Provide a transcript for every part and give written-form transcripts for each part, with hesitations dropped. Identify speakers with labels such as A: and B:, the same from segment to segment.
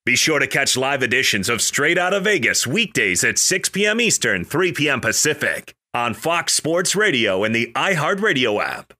A: Be sure to catch live editions of Straight Outta Vegas weekdays at 6 p.m. Eastern, 3 p.m. Pacific on Fox Sports Radio and the iHeartRadio app.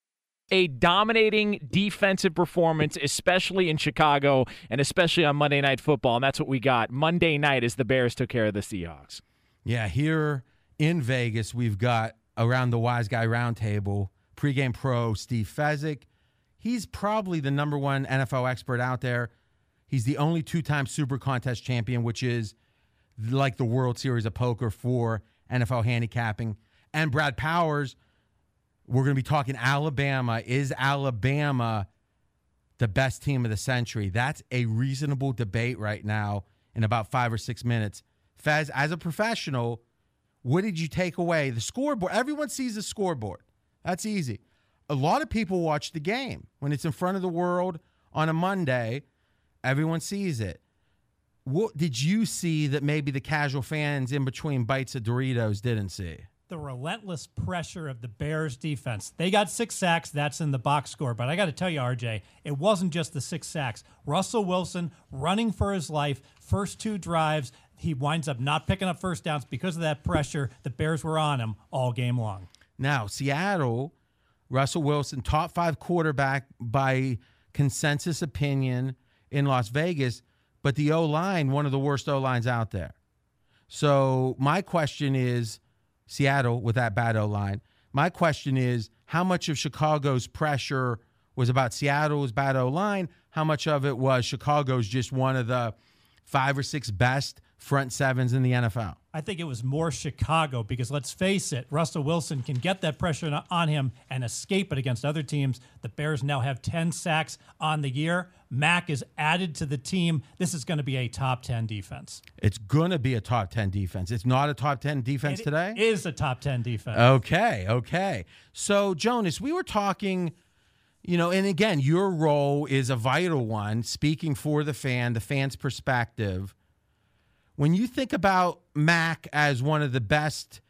B: A dominating defensive performance, especially in Chicago and especially on Monday Night Football, and that's what we got Monday night as the Bears took care of the Seahawks.
C: Yeah, here in Vegas, we've got around the Wise Guy Roundtable, pregame pro Steve Fezzik. He's probably the number one NFL expert out there. He's the only two-time Super Contest champion, which is like the World Series of Poker for NFL handicapping. And Brad Powers, we're going to be talking Alabama. Is Alabama the best team of the century? That's a reasonable debate right now in about 5 or 6 minutes. Fez, as a professional, what did you take away? The scoreboard. Everyone sees the scoreboard. That's easy. A lot of people watch the game. When it's in front of the world on a Monday, everyone sees it. What did you see that maybe the casual fans in between bites of Doritos didn't see?
D: The relentless pressure of the Bears defense. They got 6 sacks. That's in the box score. But I got to tell you, RJ, it wasn't just the 6 sacks. Russell Wilson running for his life. First 2 drives, he winds up not picking up first downs because of that pressure. The Bears were on him all game long.
C: Now, Seattle, Russell Wilson, top 5 quarterback by consensus opinion in Las Vegas, but the O-line, one of the worst O-lines out there. So my question is, Seattle with that bad O-line, my question is, how much of Chicago's pressure was about Seattle's bad O-line? How much of it was Chicago's just one of the 5 or 6 best front sevens in the NFL?
D: I think it was more Chicago because, let's face it, Russell Wilson can get that pressure on him and escape it against other teams. The Bears now have 10 sacks on the year. Mack is added to the team. This is going to be a top 10 defense.
C: It's going to be a top 10 defense. It's not a top 10 defense today?
D: It is a top 10 defense.
C: Okay. So, Jonas, we were talking, and again, your role is a vital one, speaking for the fan's perspective. When you think about Mack as one of the best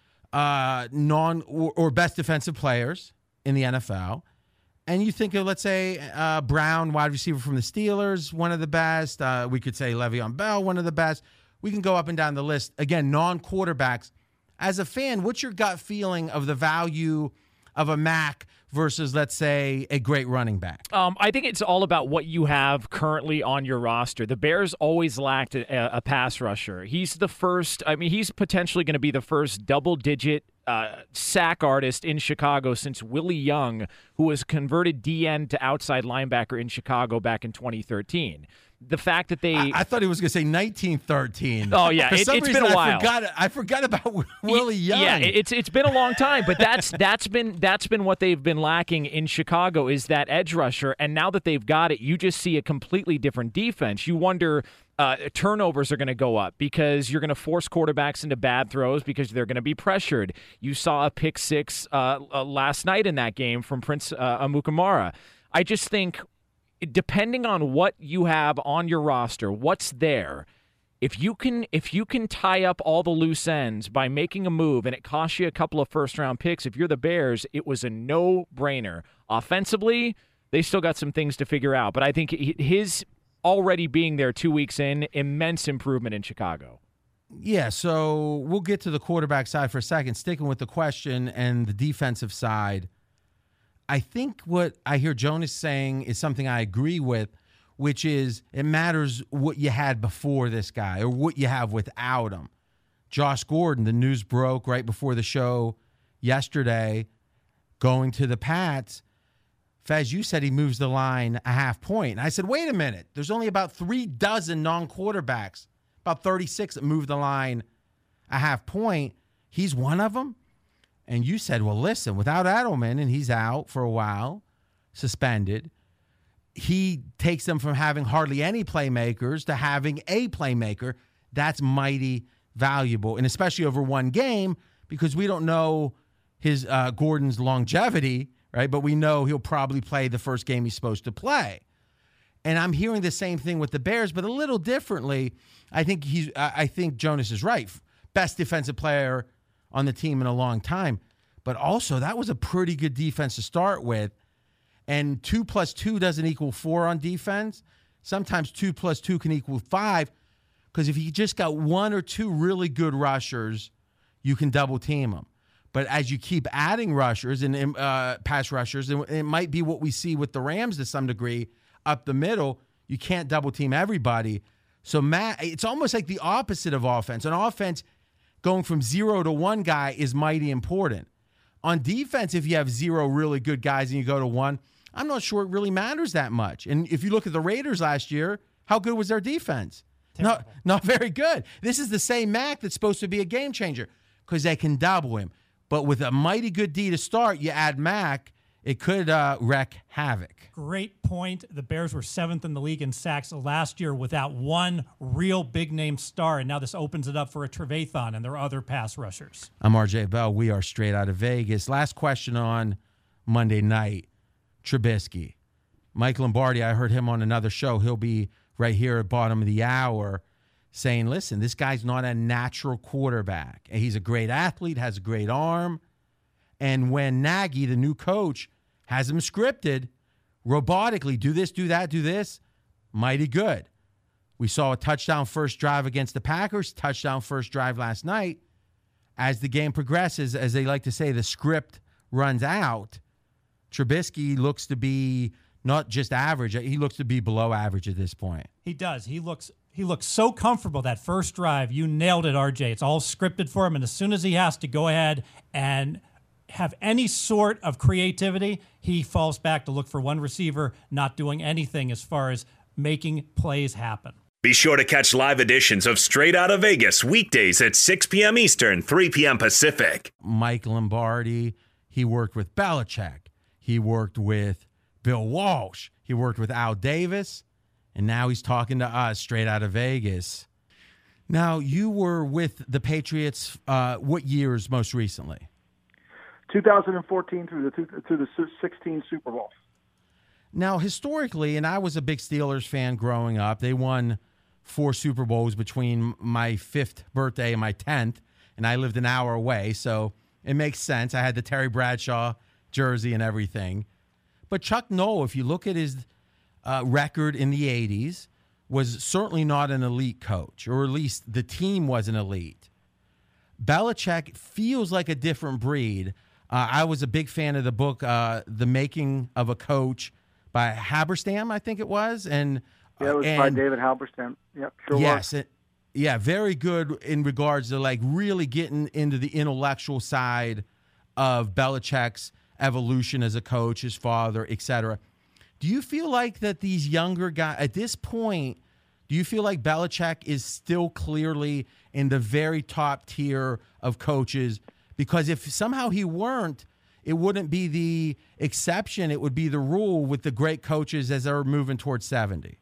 C: best defensive players in the NFL, and you think of, let's say, Brown, wide receiver from the Steelers, one of the best. We could say Le'Veon Bell, one of the best. We can go up and down the list. Again, non-quarterbacks. As a fan, what's your gut feeling of the value of a Mack versus, let's say, a great running back?
B: I think it's all about what you have currently on your roster. The Bears always lacked a pass rusher. He's potentially going to be the first double-digit sack artist in Chicago since Willie Young, who was converted DN to outside linebacker in Chicago back in 2013. The fact that
C: I thought he was going to say 1913.
B: Oh, yeah.
C: For some
B: it's
C: reason,
B: been a while.
C: I forgot about Willie Young.
B: Yeah, it's been a long time, but that's been what they've been lacking in Chicago is that edge rusher. And now that they've got it, you just see a completely different defense. You wonder turnovers are going to go up because you're going to force quarterbacks into bad throws because they're going to be pressured. You saw a pick 6 last night in that game from Prince Amukamara. I just think, depending on what you have on your roster, what's there, if you can tie up all the loose ends by making a move and it costs you a couple of first-round picks, if you're the Bears, it was a no-brainer. Offensively, they still got some things to figure out, but I think his already being there 2 weeks in, immense improvement in Chicago.
C: Yeah, so we'll get to the quarterback side for a second, sticking with the question and the defensive side. I think what I hear Jonas saying is something I agree with, which is it matters what you had before this guy or what you have without him. Josh Gordon, the news broke right before the show yesterday, going to the Pats. Fez, you said he moves the line a half point. And I said, wait a minute. There's only about 36 non-quarterbacks, about 36 that move the line a half point. He's one of them. And you said, well, listen, without Edelman, and he's out for a while, suspended, he takes them from having hardly any playmakers to having a playmaker. That's mighty valuable, and especially over one game, because we don't know his Gordon's longevity, right? But we know he'll probably play the first game he's supposed to play. And I'm hearing the same thing with the Bears, but a little differently. I think Jonas is right. Best defensive player on the team in a long time. But also, that was a pretty good defense to start with. And 2 + 2 doesn't equal 4 on defense. Sometimes 2 plus 2 can equal 5, because if you just got 1 or 2 really good rushers, you can double team them. But as you keep adding rushers and pass rushers, and it might be what we see with the Rams to some degree up the middle, you can't double team everybody. So it's almost like the opposite of offense. On offense, going from 0 to 1 guy is mighty important. On defense, if you have 0 really good guys and you go to 1, I'm not sure it really matters that much. And if you look at the Raiders last year, how good was their defense? Not very good. This is the same Mac that's supposed to be a game changer because they can double him. But with a mighty good D to start, you add Mac, it could wreak havoc.
D: Great point. The Bears were 7th in the league in sacks last year without one real big-name star, and now this opens it up for a Trevathan and their other pass rushers.
C: I'm RJ Bell. We are straight out of Vegas. Last question on Monday night, Trubisky. Mike Lombardi, I heard him on another show. He'll be right here at bottom of the hour saying, listen, this guy's not a natural quarterback. He's a great athlete, has a great arm. And when Nagy, the new coach, has him scripted, robotically, do this, do that, do this, mighty good. We saw a touchdown first drive against the Packers, touchdown first drive last night. As the game progresses, as they like to say, the script runs out, Trubisky looks to be not just average, he looks to be below average at this point.
D: He does. He looks so comfortable that first drive. You nailed it, RJ. It's all scripted for him, and as soon as he has to go ahead and have any sort of creativity, he falls back to look for one receiver, not doing anything as far as making plays happen.
A: Be sure to catch live editions of Straight Outta Vegas weekdays at 6 p.m. Eastern, 3 p.m. Pacific.
C: Mike Lombardi, he worked with Belichick. He worked with Bill Walsh. He worked with Al Davis. And now he's talking to us straight out of Vegas. Now, you were with the Patriots what years most recently?
E: 2014 through the 16 Super Bowls.
C: Now, historically, and I was a big Steelers fan growing up, they won 4 Super Bowls between my 5th birthday and my 10th, and I lived an hour away, so it makes sense. I had the Terry Bradshaw jersey and everything. But Chuck Noll, if you look at his record in the 80s, was certainly not an elite coach, or at least the team wasn't elite. Belichick feels like a different breed. I was a big fan of the book, The Making of a Coach by Halberstam, I think it was. And
E: yeah, it was by David Halberstam. Yep, sure
C: yes,
E: was.
C: Yeah, very good in regards to like really getting into the intellectual side of Belichick's evolution as a coach, his father, etc. Do you feel like that these younger guys, at this point, do you feel like Belichick is still clearly in the very top tier of coaches? Because if somehow he weren't, it wouldn't be the exception. It would be the rule with the great coaches as they're moving towards 70.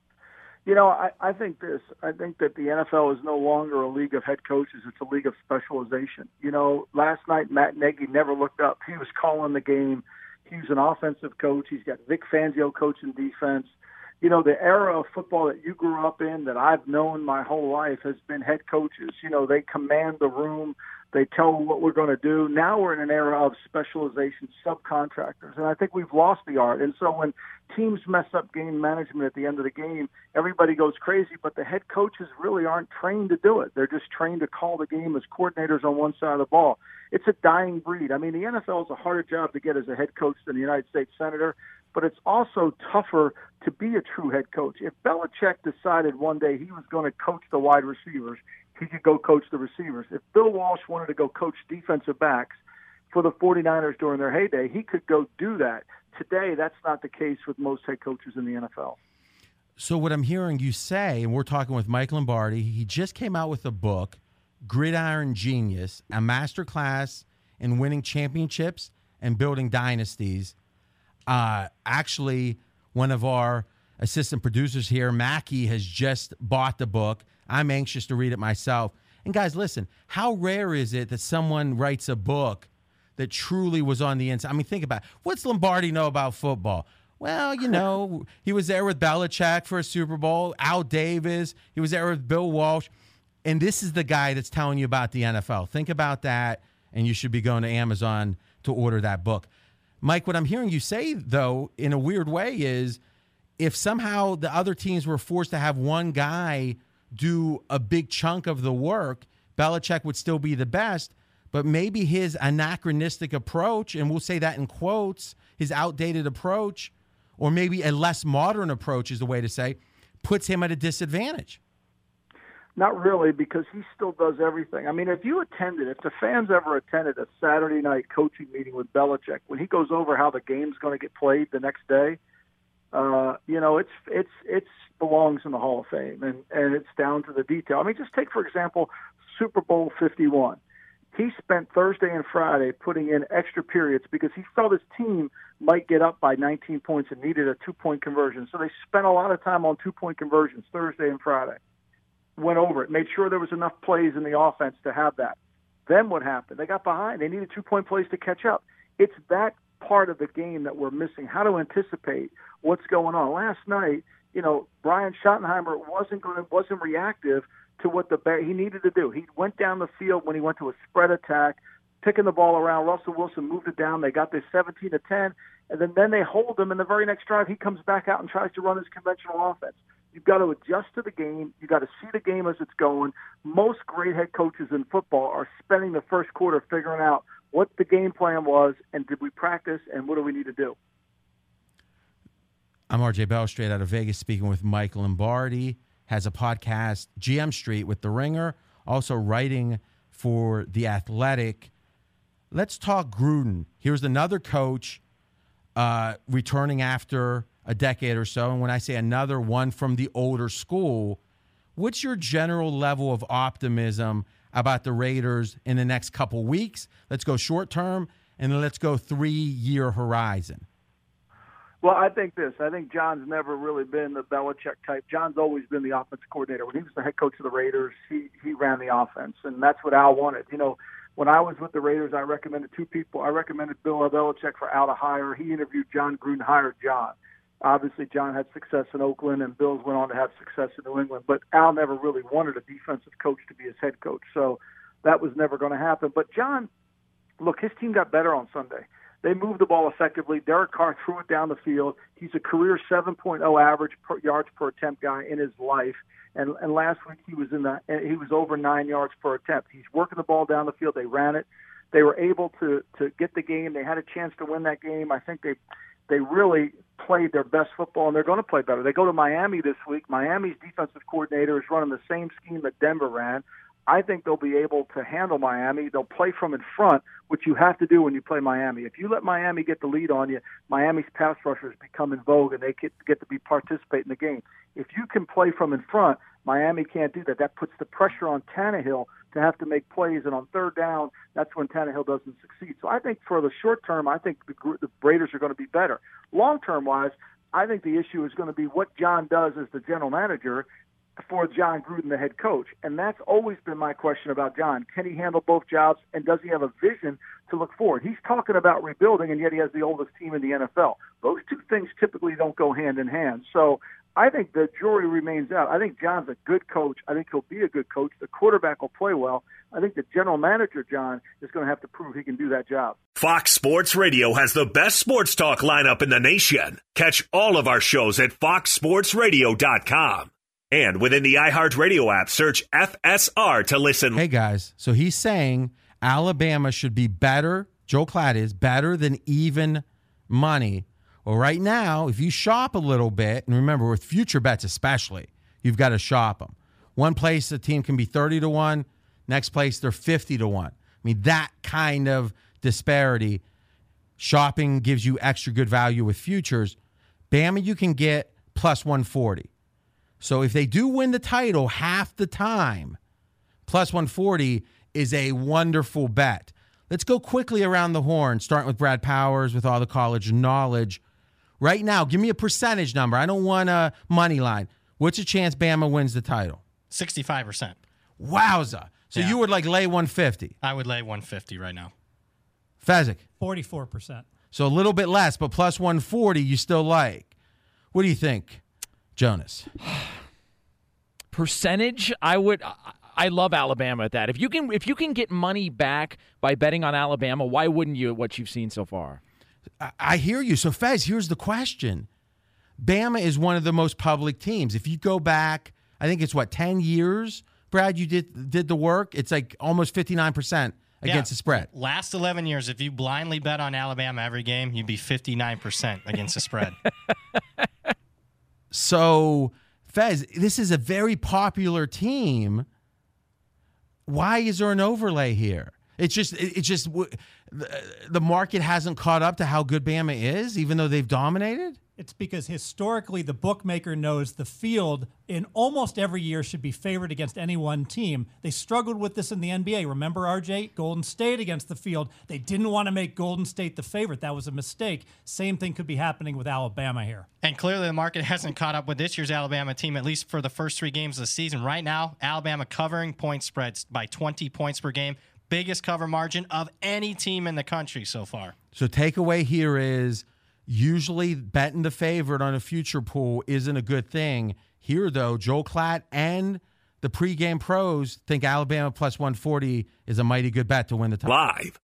E: You know, I think this. I think that the NFL is no longer a league of head coaches. It's a league of specialization. You know, last night, Matt Nagy never looked up. He was calling the game. He was an offensive coach. He's got Vic Fangio coaching defense. You know, the era of football that you grew up in, that I've known my whole life, has been head coaches. You know, they command the room. They tell what we're going to do. Now we're in an era of specialization, subcontractors, and I think we've lost the art. And so when teams mess up game management at the end of the game, everybody goes crazy, but the head coaches really aren't trained to do it. They're just trained to call the game as coordinators on one side of the ball. It's a dying breed. I mean, the NFL is a harder job to get as a head coach than the United States Senator, but it's also tougher to be a true head coach. If Belichick decided one day he was going to coach the wide receivers, he could go coach the receivers. If Bill Walsh wanted to go coach defensive backs for the 49ers during their heyday, he could go do that. Today, that's not the case with most head coaches in the NFL.
C: So what I'm hearing you say, and we're talking with Mike Lombardi, he just came out with a book, Gridiron Genius, a masterclass in winning championships and building dynasties. Actually, one of our assistant producers here, Mackie, has just bought the book. I'm anxious to read it myself. And guys, listen, how rare is it that someone writes a book that truly was on the inside? I mean, think about it. What's Lombardi know about football? Well, you know, he was there with Belichick for a Super Bowl, Al Davis. He was there with Bill Walsh. And this is the guy that's telling you about the NFL. Think about that, and you should be going to Amazon to order that book. Mike, what I'm hearing you say, though, in a weird way is if somehow the other teams were forced to have one guy do a big chunk of the work, Belichick would still be the best, but maybe his anachronistic approach, and we'll say that in quotes, his outdated approach, or maybe a less modern approach is the way to say, puts him at a disadvantage.
E: Not really, because he still does everything. I mean, if the fans ever attended a Saturday night coaching meeting with Belichick, when he goes over how the game's going to get played the next day, it's belongs in the Hall of Fame, and it's down to the detail. I mean, just take, for example, Super Bowl 51. He spent Thursday and Friday putting in extra periods because he felt his team might get up by 19 points and needed a 2-point conversion. So they spent a lot of time on 2-point conversions Thursday and Friday. Went over it, made sure there was enough plays in the offense to have that. Then what happened? They got behind. They needed 2-point plays to catch up. It's that part of the game that we're missing, how to anticipate what's going on. Last night, Brian Schottenheimer wasn't reactive to what he needed to do. He went down the field when he went to a spread attack, picking the ball around. Russell Wilson moved it down. They got this 17-10, and then they hold him. And the very next drive, he comes back out and tries to run his conventional offense. You've got to adjust to the game. You've got to see the game as it's going. Most great head coaches in football are spending the first quarter figuring out what the game plan was, and did we practice, and what do we need to do.
C: I'm RJ Bell, straight out of Vegas, speaking with Mike Lombardi. Has a podcast, GM Street, with The Ringer, also writing for The Athletic. Let's talk Gruden. Here's another coach returning after a decade or so. And when I say another one from the older school, what's your general level of optimism about the Raiders in the next couple weeks? Let's go short term, and then let's go 3-year horizon.
E: Well, I think John's never really been the Belichick type. John's always been the offensive coordinator. When he was the head coach of the Raiders, he ran the offense, and that's what Al wanted. When I was with the Raiders, I recommended two people. I recommended Bill Belichick for Al to hire. He interviewed John Gruden, hired John. Obviously, John had success in Oakland, and Bills went on to have success in New England. But Al never really wanted a defensive coach to be his head coach, so that was never going to happen. But John, look, his team got better on Sunday. They moved the ball effectively. Derek Carr threw it down the field. He's a career 7.0 average yards per attempt guy in his life. And last week he was over 9 yards per attempt. He's working the ball down the field. They ran it. They were able to get the game. They had a chance to win that game. I think they really played their best football, and they're going to play better. They go to Miami this week. Miami's defensive coordinator is running the same scheme that Denver ran. I think they'll be able to handle Miami. They'll play from in front, which you have to do when you play Miami. If you let Miami get the lead on you, Miami's pass rushers become in vogue, and they get to participate in the game. If you can play from in front, Miami can't do that. That puts the pressure on Tannehill to have to make plays, and on third down, that's when Tannehill doesn't succeed. So I think for the short term, I think the Raiders are going to be better. Long term wise, I think the issue is going to be what John does as the general manager for John Gruden, the head coach. And that's always been my question about John. Can he handle both jobs, and does he have a vision to look forward? He's talking about rebuilding, and yet he has the oldest team in the NFL. Those two things typically don't go hand in hand. So I think the jury remains out. I think John's a good coach. I think he'll be a good coach. The quarterback will play well. I think the general manager, John, is going to have to prove he can do that job.
A: Fox Sports Radio has the best sports talk lineup in the nation. Catch all of our shows at foxsportsradio.com. And within the iHeartRadio app, search FSR to listen.
C: Hey, guys. So he's saying Alabama should be better, Joe Klatt is, better than even money. Well, right now, if you shop a little bit, and remember, with future bets especially, you've got to shop them. One place a team can be 30-1. Next place, they're 50-1. I mean, that kind of disparity. Shopping gives you extra good value with futures. Bama, you can get plus 140. So if they do win the title half the time, plus 140 is a wonderful bet. Let's go quickly around the horn, starting with Brad Powers with all the college knowledge. Right now, give me a percentage number. I don't want a money line. What's the chance Bama wins the title?
F: 65%.
C: Wowza. So you would lay 150.
F: I would lay 150 right now.
C: Fezzik.
D: 44%.
C: So a little bit less, but plus 140 you still like. What do you think, Jonas?
B: Percentage, I love Alabama at that. If you can get money back by betting on Alabama, why wouldn't you at what you've seen so far?
C: I hear you. So Fez, here's the question. Bama is one of the most public teams. If you go back, I think it's 10 years, Brad, you did the work. It's like almost 59% against the spread.
F: Last 11 years, if you blindly bet on Alabama every game, you'd be 59% against the spread.
C: So, Fez, this is a very popular team. Why is there an overlay here? It's just the market hasn't caught up to how good Bama is, even though they've dominated?
D: It's because historically the bookmaker knows the field in almost every year should be favored against any one team. They struggled with this in the NBA. Remember, RJ? Golden State against the field. They didn't want to make Golden State the favorite. That was a mistake. Same thing could be happening with Alabama here.
F: And clearly the market hasn't caught up with this year's Alabama team, at least for the first 3 games of the season. Right now, Alabama covering point spreads by 20 points per game. Biggest cover margin of any team in the country so far.
C: So takeaway here is usually betting the favorite on a future pool isn't a good thing. Here, though, Joel Klatt and the pregame pros think Alabama plus 140 is a mighty good bet to win the title.
A: Live